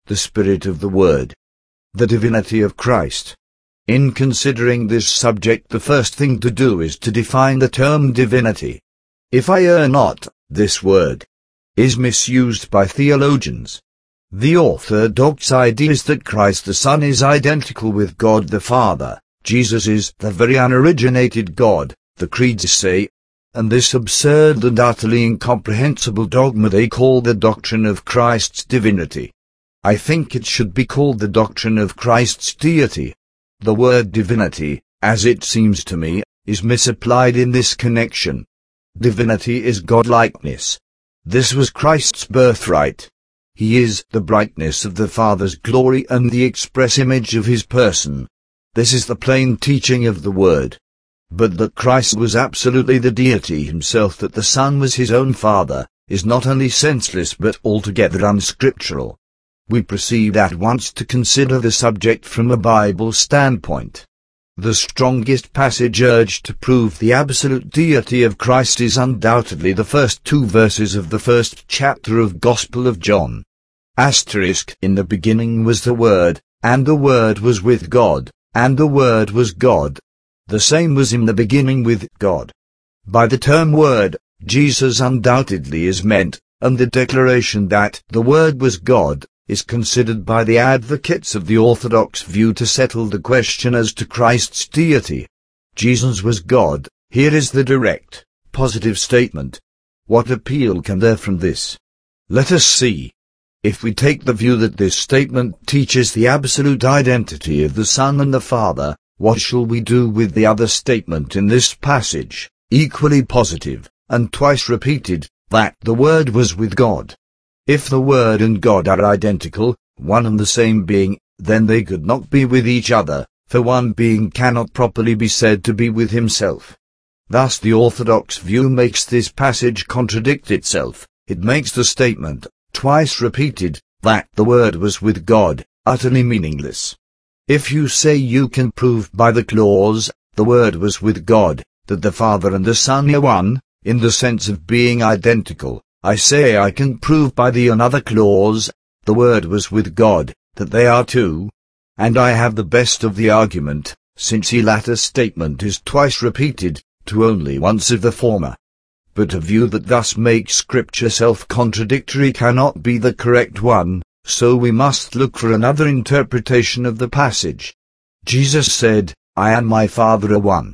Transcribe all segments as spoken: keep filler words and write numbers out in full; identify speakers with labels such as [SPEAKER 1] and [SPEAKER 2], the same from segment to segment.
[SPEAKER 1] the Spirit of the Word. The divinity of Christ. In considering this subject, the first thing to do is to define the term divinity. If I err not, this word is misused by theologians. The orthodox idea is that Christ the Son is identical with God the Father. Jesus is the very unoriginated God, the creeds say, and this absurd and utterly incomprehensible dogma they call the doctrine of Christ's divinity. I think it should be called the doctrine of Christ's deity. The word divinity, as it seems to me, is misapplied in this connection. Divinity is godlikeness. This was Christ's birthright. He is the brightness of the Father's glory and the express image of his person. This is the plain teaching of the Word. But that Christ was absolutely the deity himself, that the Son was his own Father, is not only senseless but altogether unscriptural. We proceed at once to consider the subject from a Bible standpoint. The strongest passage urged to prove the absolute deity of Christ is undoubtedly the first two verses of the first chapter of Gospel of John. Asterisk, in the beginning was the Word, and the Word was with God, and the Word was God. The same was in the beginning with God. By the term Word, Jesus undoubtedly is meant, and the declaration that the Word was God is considered by the advocates of the orthodox view to settle the question as to Christ's deity. Jesus was God. Here is the direct, positive statement. What appeal can there from this? Let us see. If we take the view that this statement teaches the absolute identity of the Son and the Father, what shall we do with the other statement in this passage, equally positive, and twice repeated, that the Word was with God? If the Word and God are identical, one and the same being, then they could not be with each other, for one being cannot properly be said to be with himself. Thus the orthodox view makes this passage contradict itself. It makes the statement, twice repeated, that the Word was with God, utterly meaningless. If you say you can prove by the clause, the Word was with God, that the Father and the Son are one, in the sense of being identical, I say I can prove by the another clause, the Word was with God, that they are two, and I have the best of the argument, since the latter statement is twice repeated, to only once of the former. But a view that thus makes Scripture self-contradictory cannot be the correct one, so we must look for another interpretation of the passage. Jesus said, I and my Father are one.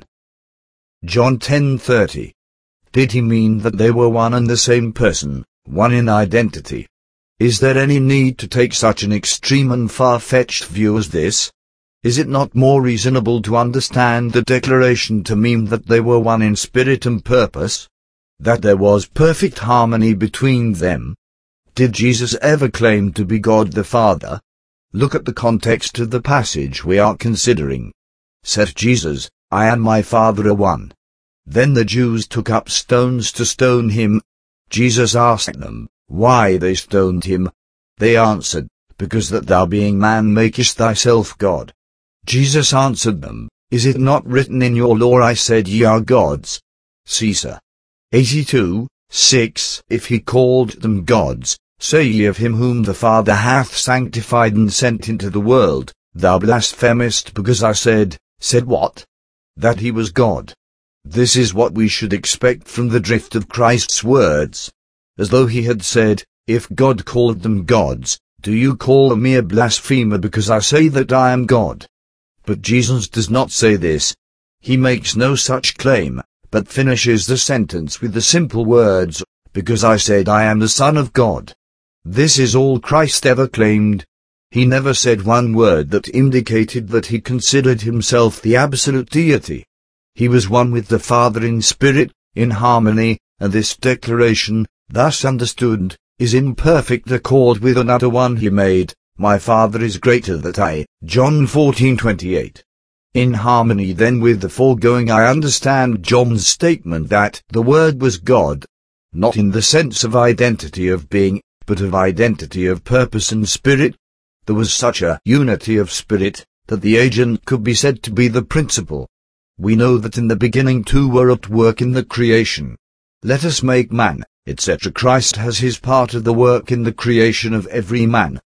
[SPEAKER 1] John ten thirty. Did he mean that they were one and the same person, one in identity? Is there any need to take such an extreme and far-fetched view as this? Is it not more reasonable to understand the declaration to mean that they were one in spirit and purpose? That there was perfect harmony between them? Did Jesus ever claim to be God the Father? Look at the context of the passage we are considering. Said Jesus, I and my Father are one. Then the Jews took up stones to stone him. Jesus asked them, why they stoned him. They answered, because that thou being man makest thyself God. Jesus answered them, is it not written in your law, I said ye are gods? Caesar. eighty-two, six. If he called them gods, say ye of him whom the Father hath sanctified and sent into the world, thou blasphemest, because I said, said what? That he was God. This is what we should expect from the drift of Christ's words. As though he had said, if God called them gods, do you call me a blasphemer because I say that I am God? But Jesus does not say this. He makes no such claim, but finishes the sentence with the simple words, because I said I am the Son of God. This is all Christ ever claimed. He never said one word that indicated that he considered himself the absolute deity. He was one with the Father in spirit, in harmony, and this declaration, thus understood, is in perfect accord with another one he made, my Father is greater than I, John fourteen twenty-eight. In harmony then with the foregoing I understand John's statement that the Word was God, not in the sense of identity of being, but of identity of purpose and spirit. There was such a unity of spirit, that the agent could be said to be the principle. We know that in the beginning two were at work in the creation. Let us make man, et cetera. Christ has his part of the work in the creation of every man,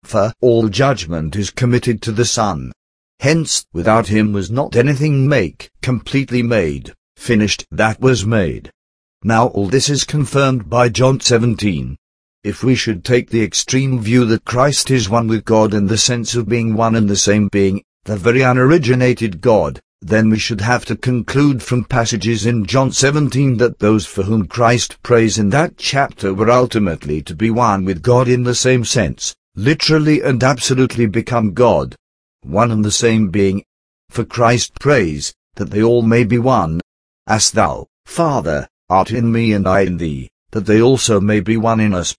[SPEAKER 1] For all judgment is committed to the Son. Hence, without him was not anything make completely made, finished that was made. Now all this is confirmed by John seventeen. If we should take the extreme view that Christ is one with God in the sense of being one and the same being, the very unoriginated God, then we should have to conclude from passages in John seventeen that those for whom Christ prays in that chapter were ultimately to be one with God in the same sense, literally and absolutely become God, one and the same being. For Christ prays, that they all may be one, as thou, Father, art in me and I in thee, that they also may be one in us.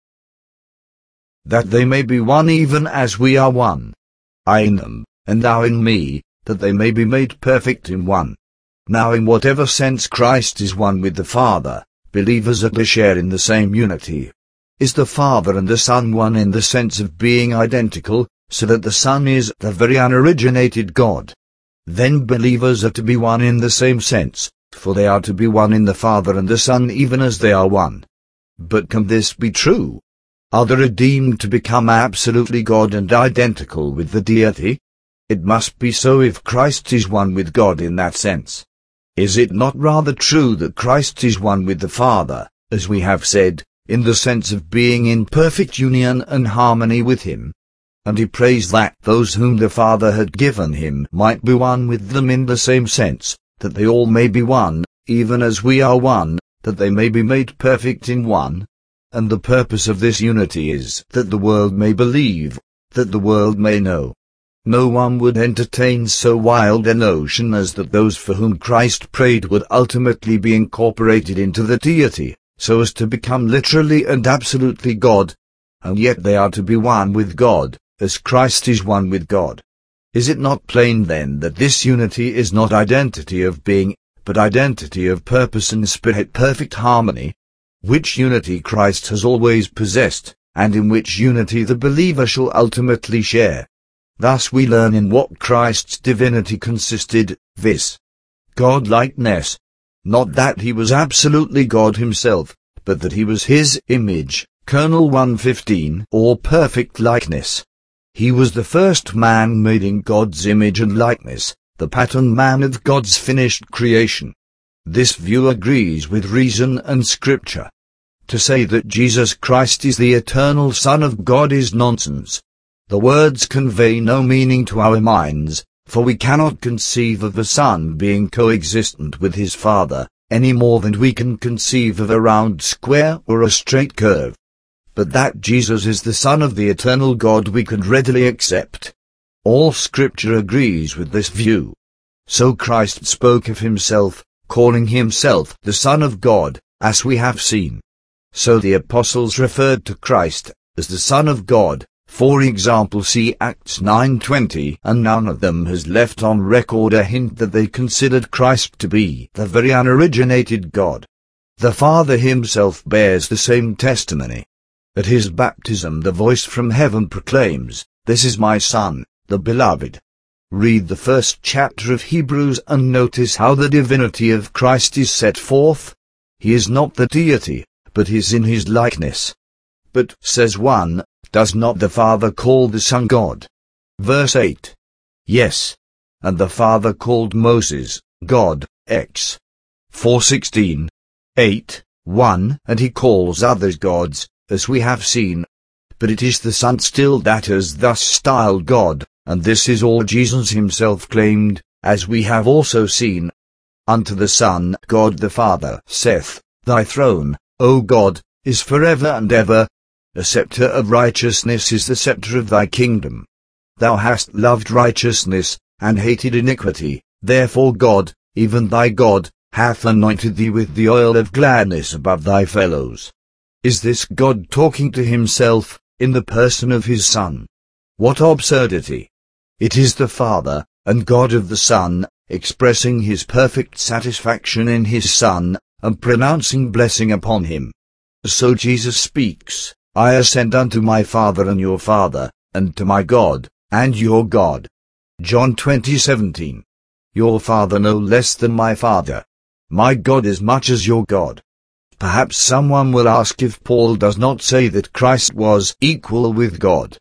[SPEAKER 1] That they may be one even as we are one. I in them, and thou in me, that they may be made perfect in one. Now in whatever sense Christ is one with the Father, believers are to share in the same unity. Is the Father and the Son one in the sense of being identical, so that the Son is the very unoriginated God? Then believers are to be one in the same sense, for they are to be one in the Father and the Son even as they are one. But can this be true? Are the redeemed to become absolutely God and identical with the deity? It must be so if Christ is one with God in that sense. Is it not rather true that Christ is one with the Father, as we have said, in the sense of being in perfect union and harmony with him? And he prays that those whom the Father had given him might be one with them in the same sense, that they all may be one, even as we are one, that they may be made perfect in one. And the purpose of this unity is that the world may believe, that the world may know. No one would entertain so wild a notion as that those for whom Christ prayed would ultimately be incorporated into the deity, so as to become literally and absolutely God. And yet they are to be one with God, as Christ is one with God. Is it not plain then that this unity is not identity of being, but identity of purpose and spirit, perfect harmony? Which unity Christ has always possessed, and in which unity the believer shall ultimately share. Thus we learn in what Christ's divinity consisted, viz. God-likeness. Not that he was absolutely God himself, but that he was his image, Colonel one fifteen, or perfect likeness. He was the first man made in God's image and likeness, the pattern man of God's finished creation. This view agrees with reason and Scripture. To say that Jesus Christ is the eternal Son of God is nonsense. The words convey no meaning to our minds, for we cannot conceive of the Son being coexistent with his Father, any more than we can conceive of a round square or a straight curve. But that Jesus is the Son of the eternal God we could readily accept. All Scripture agrees with this view. So Christ spoke of himself, calling himself the Son of God, as we have seen. So the apostles referred to Christ as the Son of God, for example see Acts nine twenty, and none of them has left on record a hint that they considered Christ to be the very unoriginated God. The Father himself bears the same testimony. At his baptism the voice from heaven proclaims, "This is my Son, the beloved." Read the first chapter of Hebrews and notice how the divinity of Christ is set forth. He is not the deity, but is in his likeness. But, says one, does not the Father call the Son God? Verse eight. Yes. And the Father called Moses, God, Ex. four sixteen. eight, one, and he calls others gods, as we have seen. But it is the Son still that is thus styled God, and this is all Jesus himself claimed, as we have also seen. Unto the Son God the Father saith, Thy throne, O God, is forever and ever. A scepter of righteousness is the scepter of thy kingdom. Thou hast loved righteousness, and hated iniquity, therefore God, even thy God, hath anointed thee with the oil of gladness above thy fellows. Is this God talking to himself, in the person of his Son? What absurdity! It is the Father, and God of the Son, expressing his perfect satisfaction in his Son, and pronouncing blessing upon him. So Jesus speaks, I ascend unto my Father and your Father, and to my God, and your God. John twenty seventeen. Your Father no less than my Father. My God as much as your God. Perhaps someone will ask if Paul does not say that Christ was equal with God.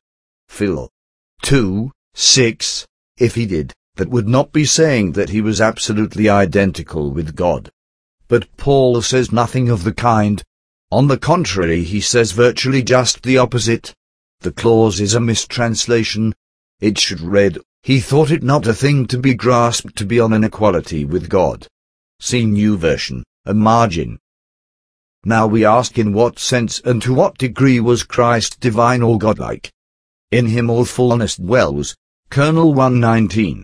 [SPEAKER 1] Phil. two, six, if he did, that would not be saying that he was absolutely identical with God. But Paul says nothing of the kind. On the contrary, he says virtually just the opposite. The clause is a mistranslation. It should read, he thought it not a thing to be grasped to be on an equality with God. See New Version, a margin. Now we ask, in what sense and to what degree was Christ divine or godlike? In him all fullness dwells. Colonel one nineteen.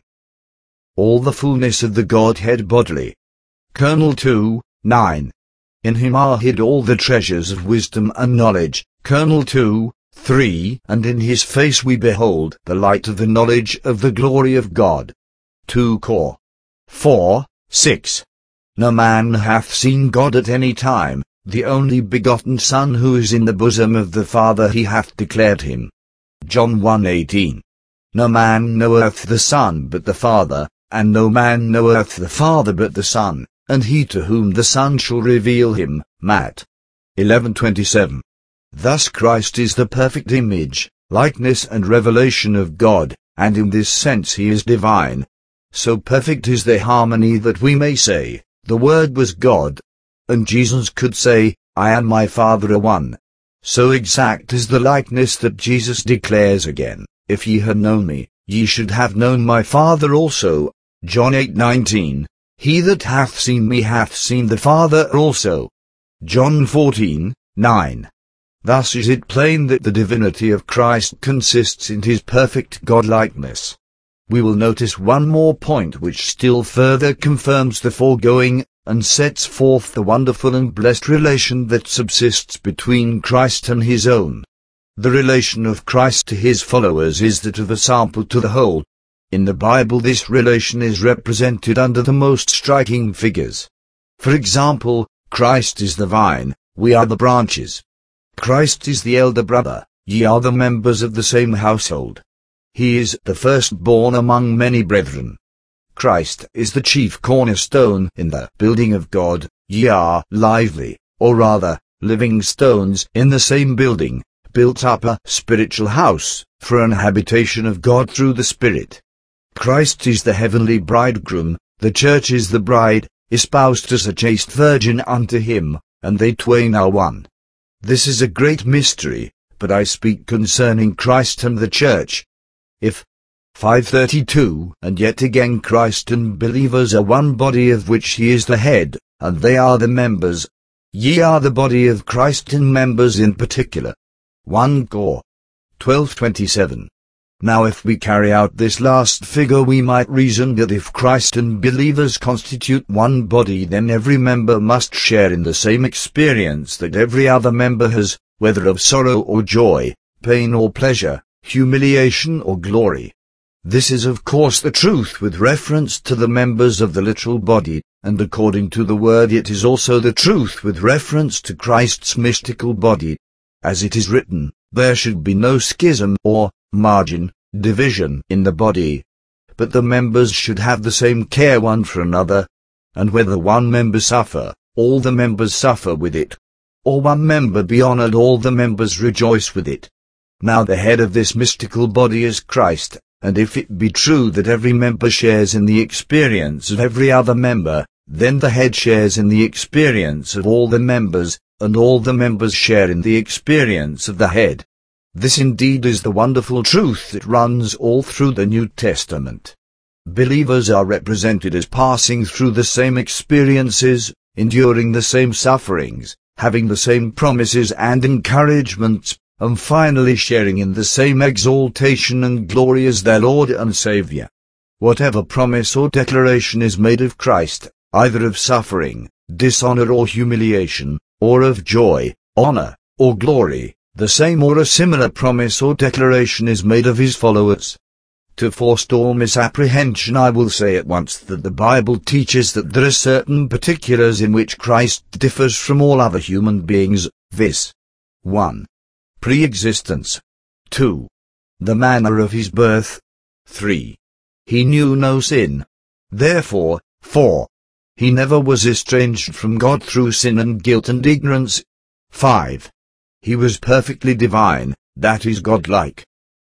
[SPEAKER 1] All the fullness of the Godhead bodily. Colonel two, nine. In him are hid all the treasures of wisdom and knowledge. Colonel two, three. And in his face we behold the light of the knowledge of the glory of God. two Cor. four, six. No man hath seen God at any time, the only begotten Son who is in the bosom of the Father, he hath declared him. John one eighteen. No man knoweth the Son but the Father, and no man knoweth the Father but the Son, and he to whom the Son shall reveal him. Matt. eleven twenty-seven. Thus Christ is the perfect image, likeness and revelation of God, and in this sense he is divine. So perfect is their harmony that we may say, the Word was God, and Jesus could say, I and my Father are one. So exact is the likeness that Jesus declares again, if ye had known me, ye should have known my Father also. John eight nineteen. He that hath seen me hath seen the Father also. John fourteen, nine. Thus is it plain that the divinity of Christ consists in his perfect godlikeness. We will notice one more point which still further confirms the foregoing, and sets forth the wonderful and blessed relation that subsists between Christ and his own. The relation of Christ to his followers is that of a sample to the whole. In the Bible this relation is represented under the most striking figures. For example, Christ is the vine, we are the branches. Christ is the elder brother, ye are the members of the same household. He is the firstborn among many brethren. Christ is the chief cornerstone in the building of God, ye are lively, or rather, living stones in the same building, built up a spiritual house, for an habitation of God through the Spirit. Christ is the heavenly bridegroom, the church is the bride, espoused as a chaste virgin unto him, and they twain are one. This is a great mystery, but I speak concerning Christ and the church. If five thirty-two, and yet again Christ and believers are one body of which he is the head, and they are the members. Ye are the body of Christ and members in particular. First Cor. twelve twenty-seven. Now if we carry out this last figure we might reason that if Christ and believers constitute one body, then every member must share in the same experience that every other member has, whether of sorrow or joy, pain or pleasure, humiliation or glory. This is of course the truth with reference to the members of the literal body, and according to the Word it is also the truth with reference to Christ's mystical body. As it is written, there should be no schism or margin, division in the body, but the members should have the same care one for another, and whether one member suffer, all the members suffer with it, or one member be honored, all the members rejoice with it. Now the head of this mystical body is Christ, and if it be true that every member shares in the experience of every other member, then the head shares in the experience of all the members, and all the members share in the experience of the head. This indeed is the wonderful truth that runs all through the New Testament. Believers are represented as passing through the same experiences, enduring the same sufferings, having the same promises and encouragements, and finally sharing in the same exaltation and glory as their Lord and Saviour. Whatever promise or declaration is made of Christ, either of suffering, dishonor or humiliation, or of joy, honor, or glory, the same or a similar promise or declaration is made of his followers. To forestall misapprehension I will say at once that the Bible teaches that there are certain particulars in which Christ differs from all other human beings, viz. one. Pre-existence. two. The manner of his birth. three. He knew no sin. Therefore, four. He never was estranged from God through sin and guilt and ignorance. five. He was perfectly divine, that is godlike.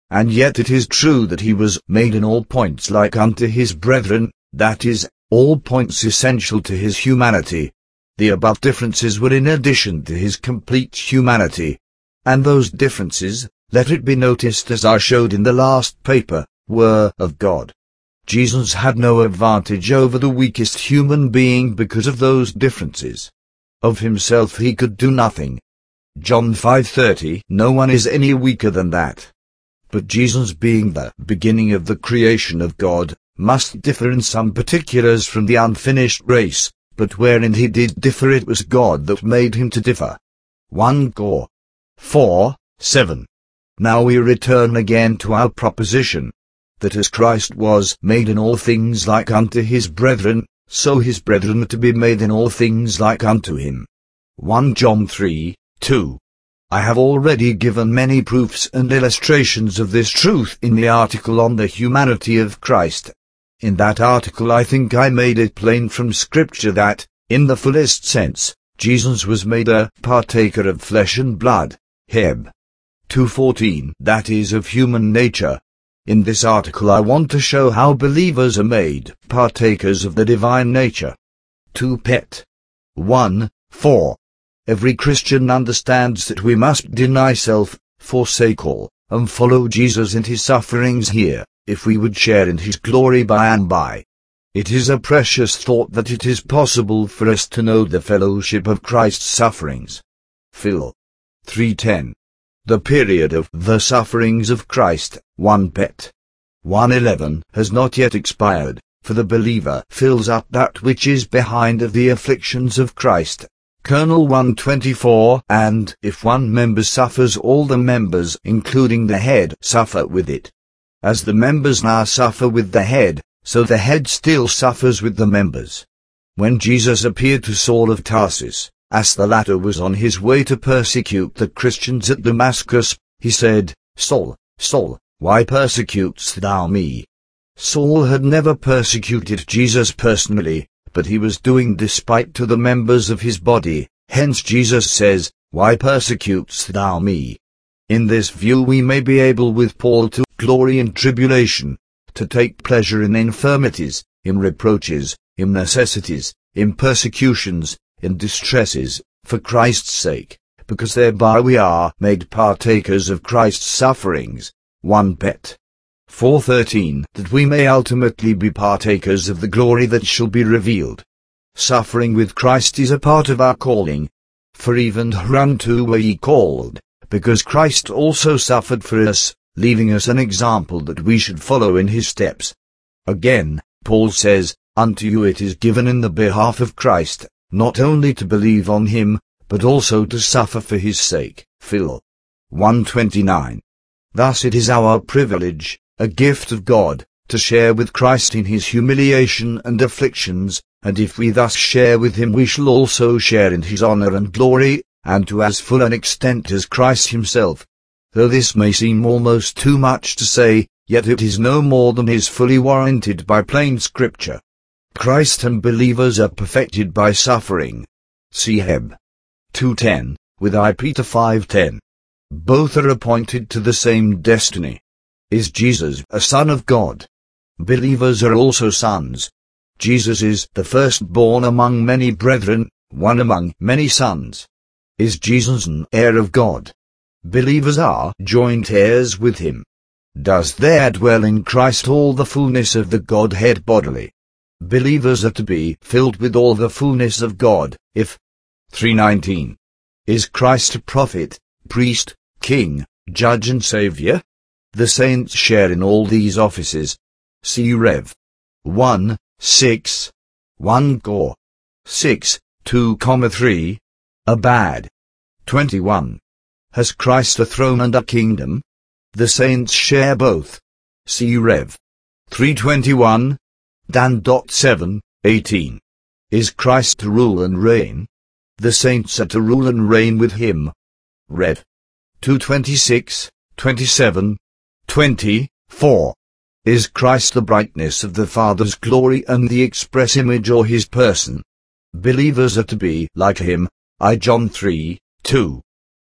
[SPEAKER 1] And yet it is true that he was made in all points like unto his brethren, that is, all points essential to his humanity. The above differences were in addition to his complete humanity. And those differences, let it be noticed as I showed in the last paper, were of God. Jesus had no advantage over the weakest human being because of those differences. Of himself he could do nothing. John five thirty, no one is any weaker than that. But Jesus, being the beginning of the creation of God, must differ in some particulars from the unfinished race, but wherein he did differ it was God that made him to differ. First Cor. four, seven. Now we return again to our proposition, that as Christ was made in all things like unto his brethren, so his brethren are to be made in all things like unto him. First John three, two. I have already given many proofs and illustrations of this truth in the article on the humanity of Christ. In that article I think I made it plain from Scripture that, in the fullest sense, Jesus was made a partaker of flesh and blood, Heb. two fourteen, that is, of human nature. In this article I want to show how believers are made partakers of the divine nature. two Pet. one, four. Every Christian understands that we must deny self, forsake all, and follow Jesus in his sufferings here, if we would share in his glory by and by. It is a precious thought that it is possible for us to know the fellowship of Christ's sufferings. Phil. three ten. The period of the sufferings of Christ, First Pet. one eleven, has not yet expired, for the believer fills up that which is behind of the afflictions of Christ. Colonel one twenty-four, and if one member suffers, all the members, including the head, suffer with it. As the members now suffer with the head, so the head still suffers with the members. When Jesus appeared to Saul of Tarsus, as the latter was on his way to persecute the Christians at Damascus, he said, Saul, Saul, why persecutest thou me? Saul had never persecuted Jesus personally, but he was doing despite to the members of his body, hence Jesus says, Why persecutest thou me? In this view we may be able with Paul to glory in tribulation, to take pleasure in infirmities, in reproaches, in necessities, in persecutions, in distresses, for Christ's sake, because thereby we are made partakers of Christ's sufferings. First Pet. four thirteen, that we may ultimately be partakers of the glory that shall be revealed. Suffering with Christ is a part of our calling. For even hereunto were ye called, because Christ also suffered for us, leaving us an example that we should follow in his steps. Again, Paul says, Unto you it is given in the behalf of Christ, not only to believe on him, but also to suffer for his sake. Phil. one twenty-nine. Thus it is our privilege, a gift of God, to share with Christ in his humiliation and afflictions, and if we thus share with him we shall also share in his honor and glory, and to as full an extent as Christ himself. Though this may seem almost too much to say, yet it is no more than is fully warranted by plain Scripture. Christ and believers are perfected by suffering. See Heb. two ten, with I Peter five ten. Both are appointed to the same destiny. Is Jesus a son of God? Believers are also sons. Jesus is the firstborn among many brethren, one among many sons. Is Jesus an heir of God? Believers are joint heirs with him. Does there dwell in Christ all the fullness of the Godhead bodily? Believers are to be filled with all the fullness of God, if three nineteen. Is Christ a prophet, priest, king, judge and Saviour? The saints share in all these offices. See Rev. one, six, First Cor. six, two, three. Abad. twenty-one. Has Christ a throne and a kingdom? The saints share both. See Rev. three twenty-one. Dan. seven, eighteen. Is Christ to rule and reign? The saints are to rule and reign with him. Rev. two twenty-six, twenty-seven, twenty, four. Is Christ the brightness of the Father's glory and the express image or his person? Believers are to be like him. I John three, two.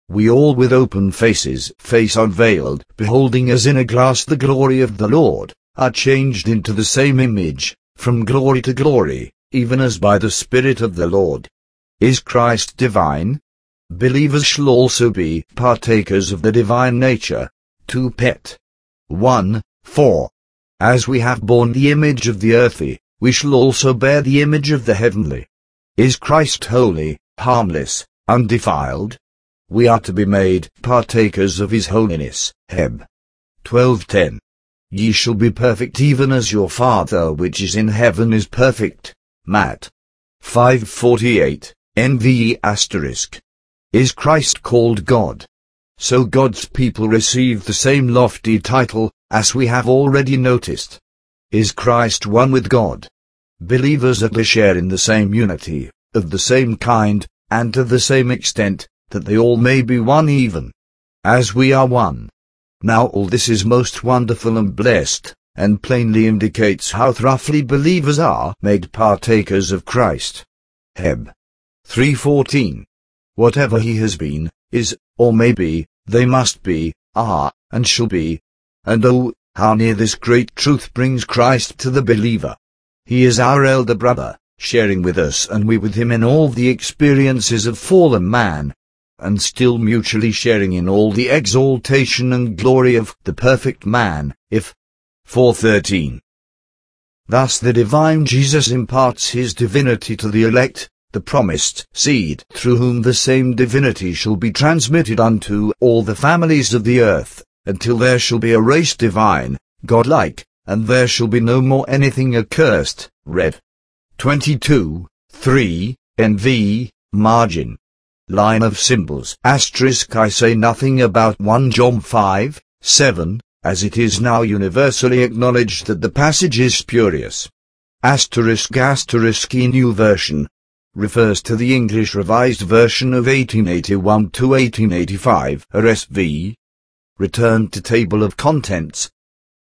[SPEAKER 1] We all with open faces, face unveiled, beholding as in a glass the glory of the Lord, are changed into the same image, from glory to glory, even as by the Spirit of the Lord. Is Christ divine? Believers shall also be partakers of the divine nature. two Peter one four. As we have borne the image of the earthly, we shall also bear the image of the heavenly. Is Christ holy, harmless, undefiled? We are to be made partakers of his holiness. Heb. twelve ten. Ye shall be perfect even as your Father which is in heaven is perfect. Matt. five forty-eight, N V E asterisk. Is Christ called God? So God's people receive the same lofty title, as we have already noticed. Is Christ one with God? Believers are to share in the same unity, of the same kind, and to the same extent, that they all may be one even as we are one. Now all this is most wonderful and blessed, and plainly indicates how thoroughly believers are made partakers of Christ. Heb. three fourteen. Whatever he has been, is, or may be, they must be, are, and shall be. And oh, how near this great truth brings Christ to the believer. He is our elder brother, sharing with us and we with him in all the experiences of fallen man, and still mutually sharing in all the exaltation and glory of the perfect man, if four thirteen. Thus the divine Jesus imparts his divinity to the elect, the promised seed, through whom the same divinity shall be transmitted unto all the families of the earth, until there shall be a race divine, godlike, and there shall be no more anything accursed. Rev. twenty-two three, N V, margin. Line of symbols. Asterisk I say nothing about First John five seven, as it is now universally acknowledged that the passage is spurious. Asterisk asterisk E New Version refers to the English Revised Version of eighteen eighty-one to eighteen eighty-five, R S V. Return to Table of Contents.